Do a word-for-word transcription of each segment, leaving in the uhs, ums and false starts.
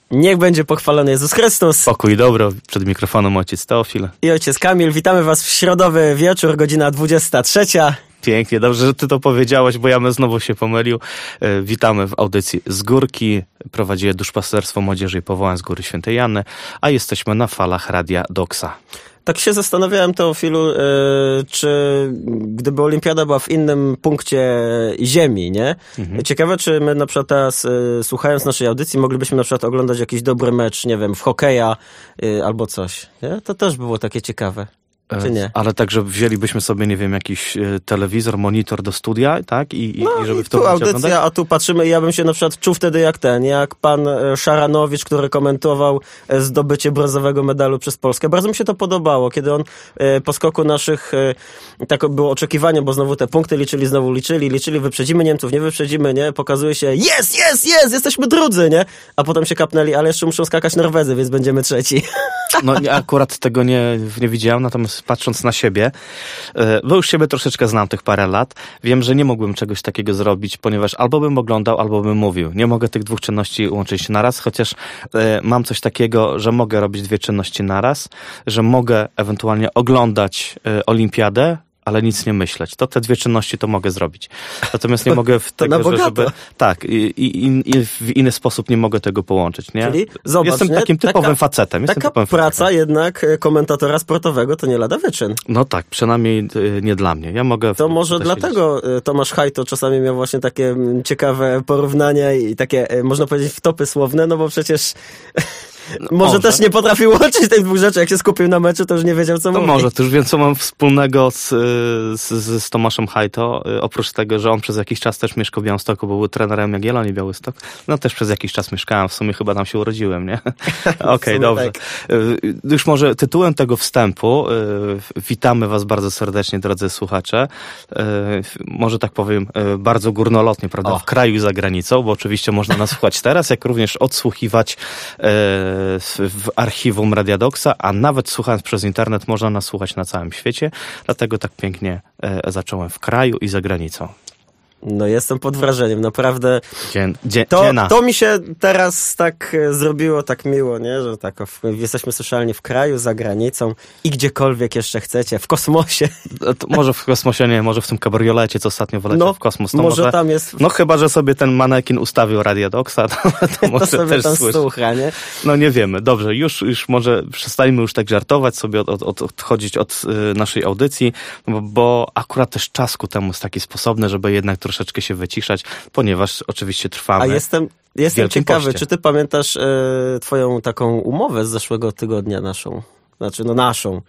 Niech będzie pochwalony Jezus Chrystus. Pokój i dobro, przed mikrofonem ojciec Teofil. I ojciec Kamil. Witamy was w środowy wieczór, godzina dwudziesta trzecia. Pięknie, dobrze, że ty to powiedziałeś, bo ja bym znowu się pomylił. E, witamy w audycji Z Górki. Prowadzi je Duszpasterstwo Młodzieży i Powołań z Góry Świętej Janny, a jesteśmy na falach Radia Doxa. Tak się zastanawiałem, Teofilu, yy, czy gdyby olimpiada była w innym punkcie ziemi, nie? Mhm. Ciekawe, czy my na przykład teraz, yy, słuchając naszej audycji, moglibyśmy na przykład oglądać jakiś dobry mecz, nie wiem, w hokeja yy, albo coś, nie? To też było takie ciekawe. Czy nie? Ale tak, że wzięlibyśmy sobie, nie wiem, jakiś telewizor, monitor do studia, tak? I, no, i żeby i w to tu audycja, oglądać? A tu patrzymy i ja bym się na przykład czuł wtedy jak ten, jak pan Szaranowicz, który komentował zdobycie brązowego medalu przez Polskę. Bardzo mi się to podobało, kiedy on po skoku naszych, tak było oczekiwanie, bo znowu te punkty liczyli, znowu liczyli, liczyli, wyprzedzimy Niemców, nie wyprzedzimy, nie? Pokazuje się, jest, jest, jest, jesteśmy drudzy, nie? A potem się kapnęli, ale jeszcze muszą skakać Norwedzy, więc będziemy trzeci. No ja akurat tego nie, nie widziałem, natomiast patrząc na siebie, bo już siebie troszeczkę znam tych parę lat, wiem, że nie mógłbym czegoś takiego zrobić, ponieważ albo bym oglądał, albo bym mówił. Nie mogę tych dwóch czynności łączyć naraz, chociaż mam coś takiego, że mogę robić dwie czynności naraz, że mogę ewentualnie oglądać olimpiadę, ale nic nie myśleć. To te dwie czynności to mogę zrobić. Natomiast nie mogę w tego, że żeby... Tak, i, i, i w inny sposób nie mogę tego połączyć, nie? Czyli zobacz, jestem nie? takim typowym taka, facetem. Jestem taka typowym praca facetem. jednak komentatora sportowego to nie lada wyczyn. No tak, przynajmniej nie dla mnie. Ja mogę... To może dlatego siedzieć. Tomasz Hajto czasami miał właśnie takie ciekawe porównania i takie, można powiedzieć, wtopy słowne, no bo przecież... Może, może też nie potrafił łączyć tych dwóch rzeczy. Jak się skupił na meczu, to już nie wiedział, co to mówi. Może, to już wiem, co mam wspólnego z, z, z Tomaszem Hajto. Oprócz tego, że on przez jakiś czas też mieszkał w Białymstoku, bo był trenerem Jagiellonii Białystok. No też przez jakiś czas mieszkałem. W sumie chyba tam się urodziłem, nie? Okej, okay, dobrze. Tak. Już może tytułem tego wstępu witamy was bardzo serdecznie, drodzy słuchacze. Może tak powiem, bardzo górnolotnie, prawda? O. W kraju i za granicą, bo oczywiście można nas słuchać teraz, jak również odsłuchiwać w archiwum Radia Doxa, a nawet słuchając przez internet można nas słuchać na całym świecie, dlatego tak pięknie e, zacząłem w kraju i za granicą. No jestem pod wrażeniem, naprawdę. Dzie, dzie, to, dziena. to mi się teraz tak zrobiło tak miło, nie? Że tak w, jesteśmy słyszalni w kraju, za granicą i gdziekolwiek jeszcze chcecie, w kosmosie. To może w kosmosie nie, może w tym kabriolecie, co ostatnio wyleciał no, w kosmos. To może, może tam jest... No chyba, że sobie ten manekin ustawił Radia Doxa, to, to może to sobie też tam słyszy. słucha, nie? No nie wiemy, dobrze, już, już może przestańmy już tak żartować sobie, od, od, odchodzić od y, naszej audycji, bo, bo akurat też czas ku temu jest taki sposobny, żeby jednak troszeczkę się wyciszyć, ponieważ oczywiście trwamy. A jestem, jestem ciekawy, poście. Czy ty pamiętasz e, twoją taką umowę z zeszłego tygodnia naszą? Znaczy, no naszą.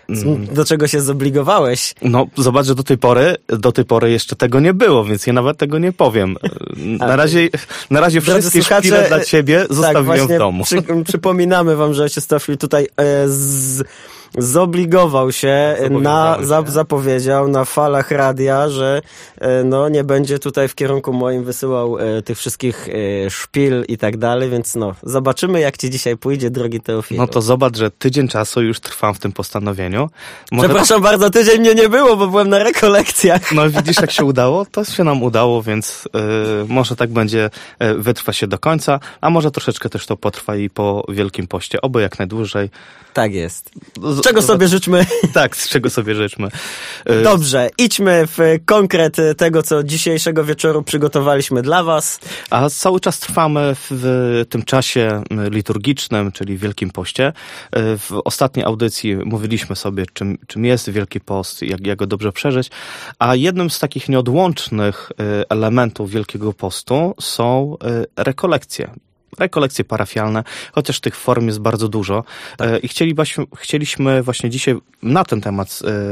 Do czego się zobligowałeś? No, zobacz, że do tej pory, do tej pory jeszcze tego nie było, więc ja nawet tego nie powiem. Na razie, na razie wszystkie szpile dla ciebie zostawiłem tak, w domu. Przy, przypominamy wam, że ojciec Teofil tutaj e, z, zobligował się, na, za, zapowiedział na falach radia, że e, no nie będzie tutaj w kierunku moim wysyłał e, tych wszystkich e, szpil i tak dalej, więc no, zobaczymy, jak ci dzisiaj pójdzie, drogi Teofil. No to zobacz, że tydzień czasu już trwam w tym postanowieniu. Może... Przepraszam bardzo, tydzień mnie nie było, bo byłem na rekolekcjach. No widzisz, jak się udało? To się nam udało, więc yy, może tak będzie, yy, wytrwa się do końca, a może troszeczkę też to potrwa i po Wielkim Poście, oby jak najdłużej. Tak jest. Z czego sobie życzmy? Tak, z czego sobie życzmy. Dobrze, idźmy w konkret tego, co dzisiejszego wieczoru przygotowaliśmy dla was. A cały czas trwamy w tym czasie liturgicznym, czyli Wielkim Poście. W ostatniej audycji mówiliśmy sobie, czym, czym jest Wielki Post, jak, jak go dobrze przeżyć, a jednym z takich nieodłącznych elementów Wielkiego Postu są rekolekcje. Rekolekcje parafialne, chociaż tych form jest bardzo dużo. Tak. I chcielibyśmy, chcieliśmy właśnie dzisiaj na ten temat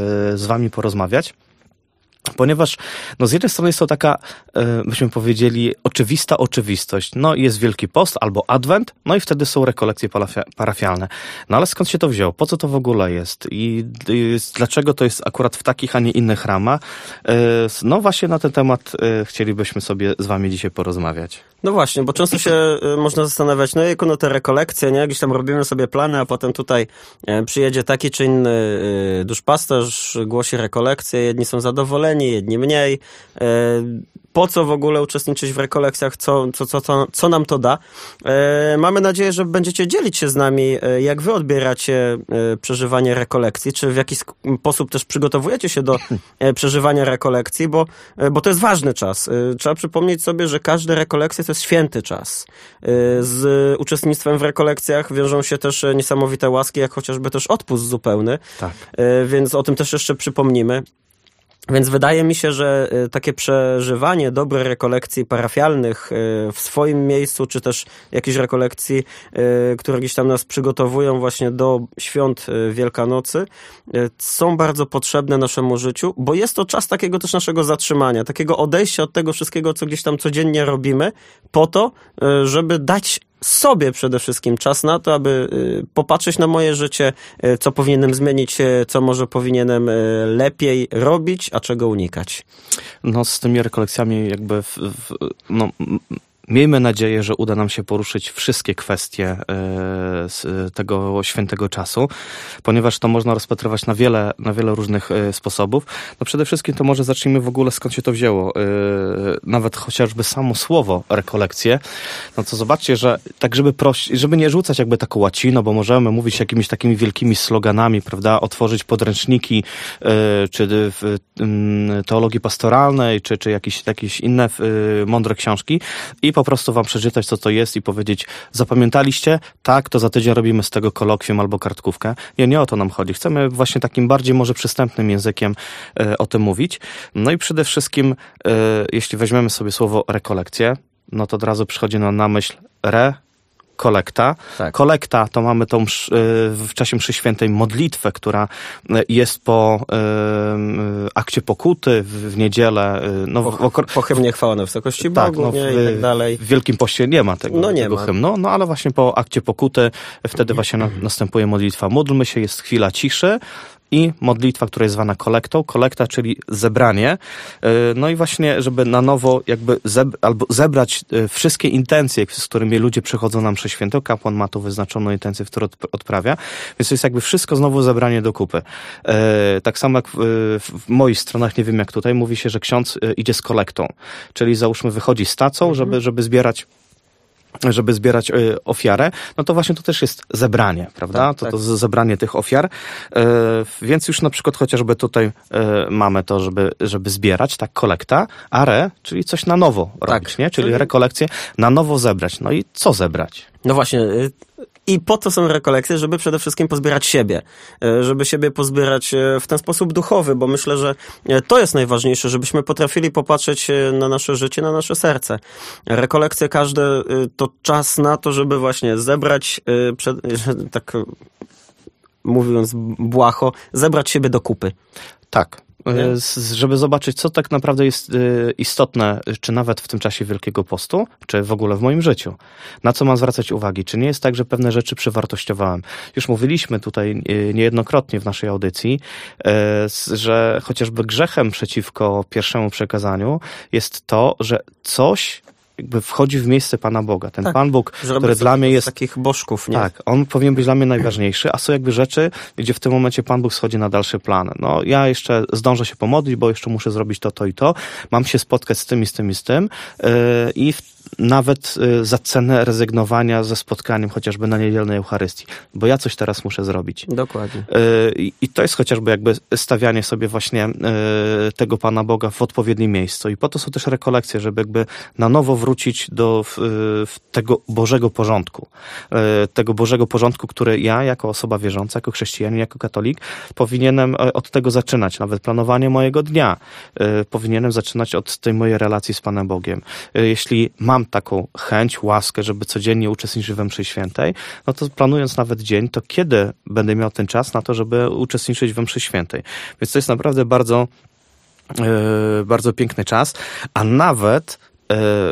z wami porozmawiać. Ponieważ no z jednej strony jest to taka, byśmy powiedzieli, oczywista oczywistość. No jest Wielki Post albo Adwent, no i wtedy są rekolekcje parafialne. No ale skąd się to wzięło? Po co to w ogóle jest? I dlaczego to jest akurat w takich, a nie innych ramach? No właśnie na ten temat chcielibyśmy sobie z wami dzisiaj porozmawiać. No właśnie, bo często się y, można zastanawiać, no jak no te rekolekcje, nie? Gdzieś tam robimy sobie plany, a potem tutaj y, przyjedzie taki czy inny y, duszpasterz, głosi rekolekcje, jedni są zadowoleni, więcej, jedni mniej. Po co w ogóle uczestniczyć w rekolekcjach, co, co, co, co, co nam to da. E, mamy nadzieję, że będziecie dzielić się z nami, e, jak wy odbieracie e, przeżywanie rekolekcji, czy w jakiś sposób też przygotowujecie się do e, przeżywania rekolekcji, bo, e, bo to jest ważny czas. E, trzeba przypomnieć sobie, że każda rekolekcja to jest święty czas. E, z uczestnictwem w rekolekcjach wiążą się też niesamowite łaski, jak chociażby też odpust zupełny. Tak. E, więc o tym też jeszcze przypomnimy. Więc wydaje mi się, że takie przeżywanie dobrych rekolekcji parafialnych w swoim miejscu, czy też jakichś rekolekcji, które gdzieś tam nas przygotowują właśnie do świąt Wielkanocy, są bardzo potrzebne naszemu życiu, bo jest to czas takiego też naszego zatrzymania, takiego odejścia od tego wszystkiego, co gdzieś tam codziennie robimy, po to, żeby dać sobie przede wszystkim czas na to, aby popatrzeć na moje życie, co powinienem zmienić, co może powinienem lepiej robić, a czego unikać. No z tymi rekolekcjami jakby w, w, no, miejmy nadzieję, że uda nam się poruszyć wszystkie kwestie z tego świętego czasu, ponieważ to można rozpatrywać na wiele, na wiele różnych sposobów. No przede wszystkim to może zacznijmy w ogóle, skąd się to wzięło. Nawet chociażby samo słowo rekolekcje, no to zobaczcie, że tak żeby prosić, żeby nie rzucać jakby taką łaciną, bo możemy mówić jakimiś takimi wielkimi sloganami, prawda, otworzyć podręczniki, czy w teologii pastoralnej, czy, czy jakieś, jakieś inne mądre książki i po prostu wam przeczytać, co to jest i powiedzieć, zapamiętaliście? Tak, to za tydzień robimy z tego kolokwium albo kartkówkę. Nie, nie o to nam chodzi. Chcemy właśnie takim bardziej może przystępnym językiem e, o tym mówić. No i przede wszystkim, e, jeśli weźmiemy sobie słowo rekolekcje, no to od razu przychodzi nam na myśl re, kolekta. Tak. Kolekta to mamy tą w czasie mszy świętej modlitwę, która jest po y, akcie pokuty w, w niedzielę. No, po, w, po hymnie chwała na wysokości tak, Bogu, no, nie, w, i tak dalej. W Wielkim Poście nie ma tego, no nie tego ma. hymnu, no ale właśnie po akcie pokuty wtedy właśnie na, następuje modlitwa. Módlmy się, jest chwila ciszy. I modlitwa, która jest zwana kolektą. Kolekta, czyli zebranie. No i właśnie, żeby na nowo jakby zeb- albo zebrać wszystkie intencje, z którymi ludzie przychodzą na mszę świętą. Kapłan ma tu wyznaczoną intencję, w którą odprawia. Więc to jest jakby wszystko znowu zebranie do kupy. Tak samo jak w moich stronach, nie wiem jak tutaj, mówi się, że ksiądz idzie z kolektą. Czyli załóżmy wychodzi z tacą, żeby, żeby zbierać żeby zbierać y, ofiarę, no to właśnie to też jest zebranie, prawda? Tak, to, tak. to zebranie tych ofiar. Y, więc już na przykład chociażby tutaj y, mamy to, żeby, żeby zbierać, tak, kolekta, a re, czyli coś na nowo tak. robić, nie? Czyli rekolekcję na nowo zebrać. No i co zebrać? No właśnie, y- I po to są rekolekcje, żeby przede wszystkim pozbierać siebie, żeby siebie pozbierać w ten sposób duchowy, bo myślę, że to jest najważniejsze, żebyśmy potrafili popatrzeć na nasze życie, na nasze serce. Rekolekcje każde to czas na to, żeby właśnie zebrać, tak mówiąc błaho, zebrać siebie do kupy. Tak. Z, żeby zobaczyć, co tak naprawdę jest y, istotne, czy nawet w tym czasie Wielkiego Postu, czy w ogóle w moim życiu. Na co mam zwracać uwagi? Czy nie jest tak, że pewne rzeczy przywartościowałem? Już mówiliśmy tutaj y, niejednokrotnie w naszej audycji, y, że chociażby grzechem przeciwko pierwszemu przekazaniu jest to, że coś jakby wchodzi w miejsce Pana Boga. Ten tak, Pan Bóg, który dla mnie jest... takich bożków, nie? Tak, on powinien być dla mnie najważniejszy, a są jakby rzeczy, gdzie w tym momencie Pan Bóg schodzi na dalszy plan. No, ja jeszcze zdążę się pomodlić, bo jeszcze muszę zrobić to, to i to. Mam się spotkać z tym i z tym i z tym. Yy, I w, nawet yy, za cenę rezygnowania ze spotkaniem chociażby na niedzielnej Eucharystii. Bo ja coś teraz muszę zrobić. Dokładnie. Yy, I to jest chociażby jakby stawianie sobie właśnie yy, tego Pana Boga w odpowiednim miejscu. I po to są też rekolekcje, żeby jakby na nowo wrócić wrócić do w, w tego Bożego porządku. Tego Bożego porządku, który ja, jako osoba wierząca, jako chrześcijanin, jako katolik, powinienem od tego zaczynać. Nawet planowanie mojego dnia. Powinienem zaczynać od tej mojej relacji z Panem Bogiem. Jeśli mam taką chęć, łaskę, żeby codziennie uczestniczyć we mszy świętej, no to planując nawet dzień, to kiedy będę miał ten czas na to, żeby uczestniczyć we mszy świętej? Więc to jest naprawdę bardzo, bardzo piękny czas, a nawet w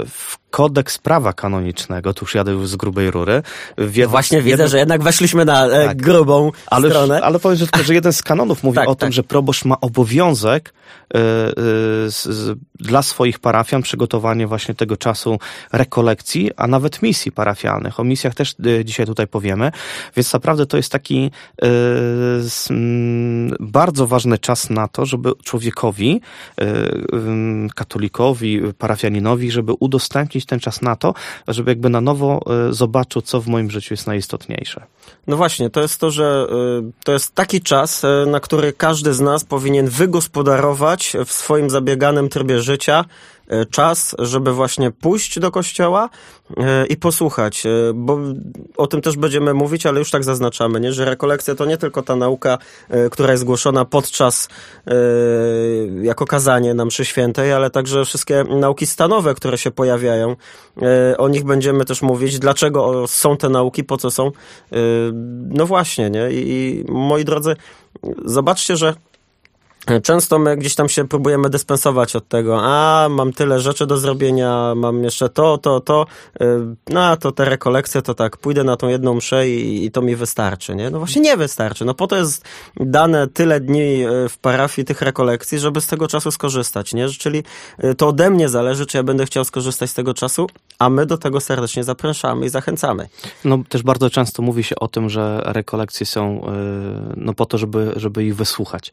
kodeks prawa kanonicznego, tu już jadę już z grubej rury. Jeden, Właśnie widzę, jeden... że jednak weszliśmy na e, tak. grubą ale, stronę. Ale powiem, że, że jeden z kanonów mówi tak, o tym, tak. że proboszcz ma obowiązek y, y, z, z, dla swoich parafian przygotowanie właśnie tego czasu rekolekcji, a nawet misji parafialnych. O misjach też y, dzisiaj tutaj powiemy, więc naprawdę to jest taki y, s, m, bardzo ważny czas na to, żeby człowiekowi, y, y, katolikowi, parafianinowi, żeby udostępnić ten czas na to, żeby jakby na nowo y, zobaczył, co w moim życiu jest najistotniejsze. No właśnie, to jest to, że y, to jest taki czas, y, na który każdy z nas powinien wygospodarować w swoim zabieganym trybie życia y, czas, żeby właśnie pójść do kościoła y, i posłuchać, y, bo o tym też będziemy mówić, ale już tak zaznaczamy, nie? Że rekolekcja to nie tylko ta nauka, y, która jest głoszona podczas y, jako kazanie na mszy świętej, ale także wszystkie nauki stanowe, które się pojawiają. Y, o nich będziemy też mówić, dlaczego są te nauki, po co są. Y, no właśnie, nie? I, i moi drodzy, zobaczcie, że często my gdzieś tam się próbujemy dyspensować od tego, a mam tyle rzeczy do zrobienia, mam jeszcze to, to, to, no a to te rekolekcje, to tak, pójdę na tą jedną mszę i, i to mi wystarczy, nie? No właśnie nie wystarczy, no po to jest dane tyle dni w parafii tych rekolekcji, żeby z tego czasu skorzystać, nie? Czyli to ode mnie zależy, czy ja będę chciał skorzystać z tego czasu, a my do tego serdecznie zapraszamy i zachęcamy. No też bardzo często mówi się o tym, że rekolekcje są no po to, żeby, żeby ich wysłuchać.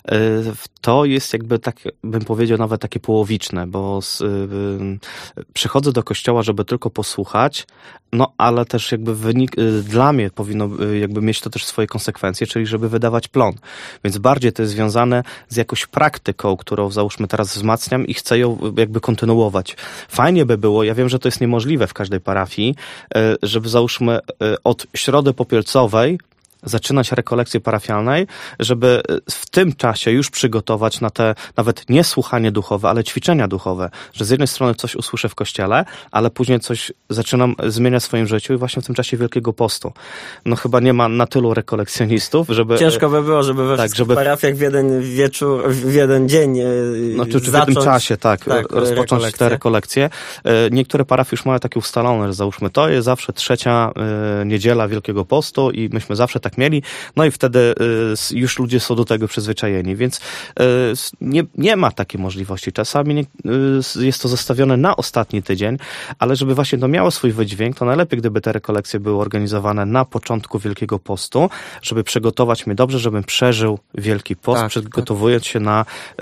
To jest jakby tak, bym powiedział, nawet takie połowiczne, bo z, y, przychodzę do kościoła, żeby tylko posłuchać, no ale też jakby wynik, y, dla mnie powinno y, jakby mieć to też swoje konsekwencje, czyli żeby wydawać plon. Więc bardziej to jest związane z jakąś praktyką, którą załóżmy teraz wzmacniam i chcę ją jakby kontynuować. Fajnie by było, ja wiem, że to jest niemożliwe w każdej parafii, y, żeby załóżmy y, od środy popielcowej zaczynać rekolekcje parafialnej, żeby w tym czasie już przygotować na te nawet nie słuchanie duchowe, ale ćwiczenia duchowe, że z jednej strony coś usłyszę w kościele, ale później coś zaczynam zmieniać w swoim życiu i właśnie w tym czasie Wielkiego Postu. No chyba nie ma na tylu rekolekcjonistów, żeby... Ciężko by było, żeby we tak, wszystkich żeby... parafiach w jeden wieczór, w jeden dzień no, czy, czy w jednym czasie, tak, tak rozpocząć rekolekcje. te rekolekcje. Niektóre parafie już mają takie ustalone, że załóżmy to jest zawsze trzecia niedziela Wielkiego Postu i myśmy zawsze tak mieli, no i wtedy y, już ludzie są do tego przyzwyczajeni, więc y, nie, nie ma takiej możliwości. Czasami nie, y, jest to zostawione na ostatni tydzień, ale żeby właśnie to miało swój wydźwięk, to najlepiej, gdyby te rekolekcje były organizowane na początku Wielkiego Postu, żeby przygotować mnie dobrze, żebym przeżył Wielki Post, tak, przygotowując tak. się na y,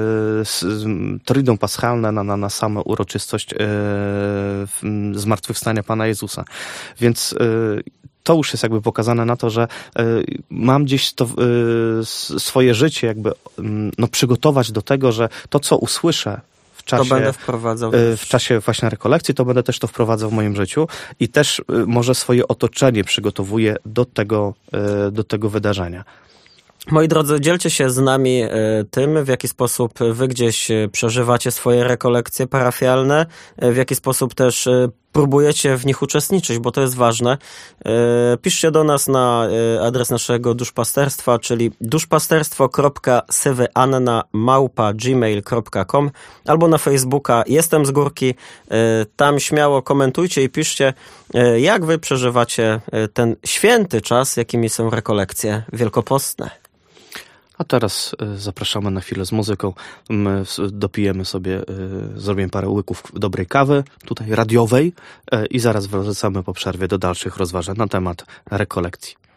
Triduum Paschalne, na, na, na samą uroczystość y, zmartwychwstania Pana Jezusa. Więc y, to już jest jakby pokazane na to, że y, mam gdzieś to y, swoje życie jakby y, no, przygotować do tego, że to, co usłyszę w czasie, to będę wprowadzał y, w czasie właśnie rekolekcji, to będę też to wprowadzał w moim życiu i też y, może swoje otoczenie przygotowuję do tego, y, do tego wydarzenia. Moi drodzy, dzielcie się z nami tym, w jaki sposób wy gdzieś przeżywacie swoje rekolekcje parafialne, w jaki sposób też próbujecie w nich uczestniczyć, bo to jest ważne. Piszcie do nas na adres naszego duszpasterstwa, czyli duszpasterstwo kropka sywyanna małpa gmail kropka com albo na Facebooka Jestem z Górki. Tam śmiało komentujcie i piszcie, jak wy przeżywacie ten święty czas, jakimi są rekolekcje wielkopostne. A teraz zapraszamy na chwilę z muzyką. My dopijemy sobie, zrobimy parę łyków dobrej kawy, tutaj radiowej i zaraz wracamy po przerwie do dalszych rozważań na temat rekolekcji.